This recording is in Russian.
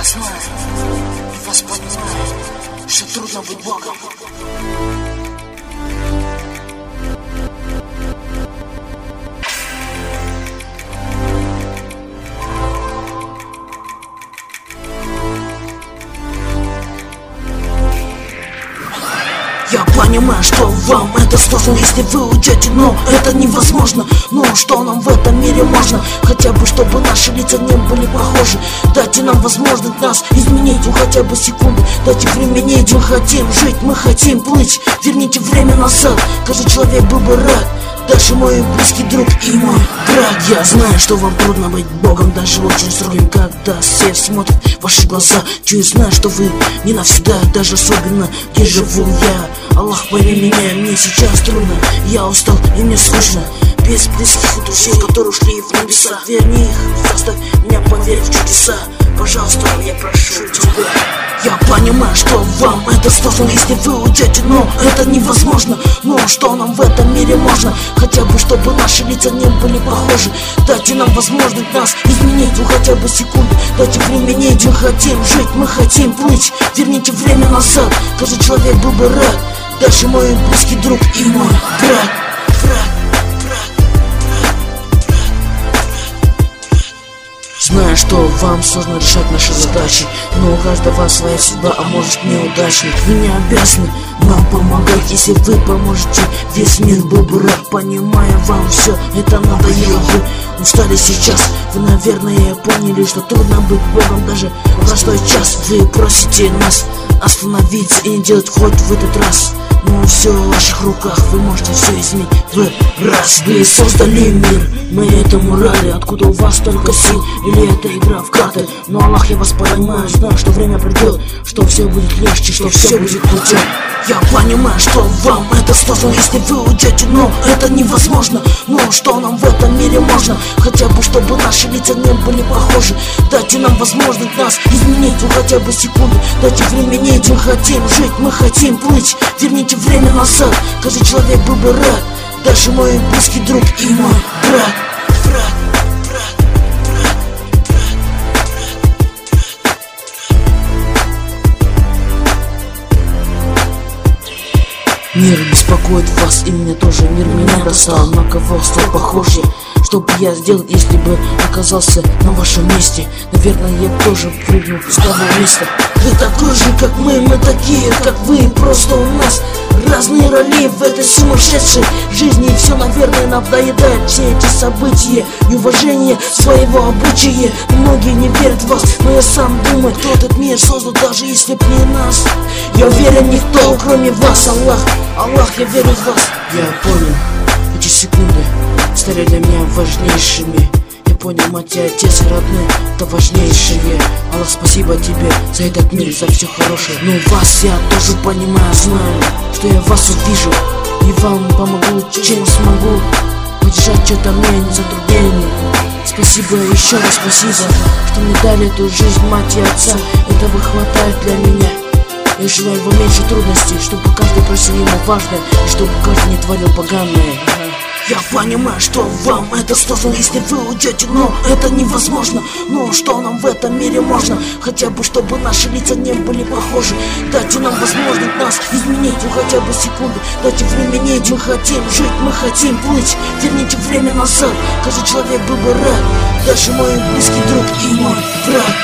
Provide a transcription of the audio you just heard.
знаю, вас понимаю, что трудно быть Богом. Я понимаю, что вам это сложно, если вы уйдете, но это невозможно. Но что нам в этом мире можно? Хотя бы, чтобы наши лица не были похожи. Дайте нам возможность нас изменить, хотя бы секунды. Дайте времени, мы хотим жить, мы хотим плыть. Верните время назад, каждый человек был бы рад. Даже мой близкий друг и мой брат. Я знаю, что вам трудно быть Богом, даже очень строгим, когда все смотрят в ваши глаза. Чую, знаю, что вы не навсегда, даже особенно где живу я. Аллах, пойми меня, мне сейчас трудно. Я устал и мне скучно без близких друзей, которые ушли в небеса. Верни их, заставь меня поверить в чудеса. Пожалуйста, я прошу тебя. Я понимаю, что вам это сложно, если вы уйдете, но это невозможно. Но что нам в этом мире можно? Хотя бы, чтобы наши лица не были похожи. Дайте нам возможность нас изменить, хотя бы секунду. Дайте времени, мы хотим жить, мы хотим плыть. Верните время назад, каждый человек был бы рад. Даже мой близкий друг и мой брат. Знаю, что вам сложно решать наши задачи, но у каждого своя судьба, а может неудачник. Вы не обязаны нам помогать, если вы поможете, весь мир был бы рад. Понимаю, вам все это надоело, вы устали сейчас. Вы, наверное, поняли, что трудно быть Богом даже в простой час. Вы просите нас остановиться и не делать хоть в этот раз. Но все в ваших руках, вы можете все изменить в раз. Вы создали мир, мы этому рады. Откуда у вас столько сил, или это игра в карты? Но Аллах, я вас понимаю, знаю, что время придет, что все будет легче, что все будет круче. Я понимаю, что вам это сложно, если вы уйдете, но это невозможно. Но что нам в этом мире можно? Хотя бы, чтобы наши лица не были похожи. Дайте нам возможность нас изменить, хотя бы секунду. Дайте времени, мы хотим жить, мы хотим плыть. Верните время назад, каждый человек был бы рад. Даже мой близкий друг и мой брат. Мир беспокоит вас, и меня тоже. Мир меня достал, на кого стал похож я. Что бы я сделал, если бы оказался на вашем месте? Наверное, я тоже прыгнул с того места. Вы такой же, как мы такие, как вы. Просто у нас разные роли в этой сумасшедшей жизни. И все, наверное, надоедает все эти события. Неуважение своего обычая. Многие не верят в вас, но я сам думаю, кто этот мир создал, даже если б не нас. Я уверен, никто, кроме вас. Аллах, я верю в вас. Я понял, эти секунды стали для меня важнейшими. Я понял, мать и отец и родные, это важнейшее. Аллах, спасибо тебе за этот мир, за все хорошее. Но вас я тоже понимаю, знаю, что я вас увижу и вам помогу, чем смогу. Поддержать что-то мне не затруднение. Спасибо, еще раз спасибо, что мне дали эту жизнь, мать и отца. Этого хватает для меня. Я желаю вам меньше трудностей, чтобы каждый просил ему важное, и чтобы каждый не творил поганое. Я понимаю, что вам это сложно, если вы уйдете, но это невозможно. Но что нам в этом мире можно? Хотя бы, чтобы наши лица не были похожи. Дайте нам возможность нас изменить, хотя бы секунду. Дайте времени, мы хотим жить, мы хотим плыть. Верните время назад, каждый человек был бы рад. Даже мой близкий друг и мой брат.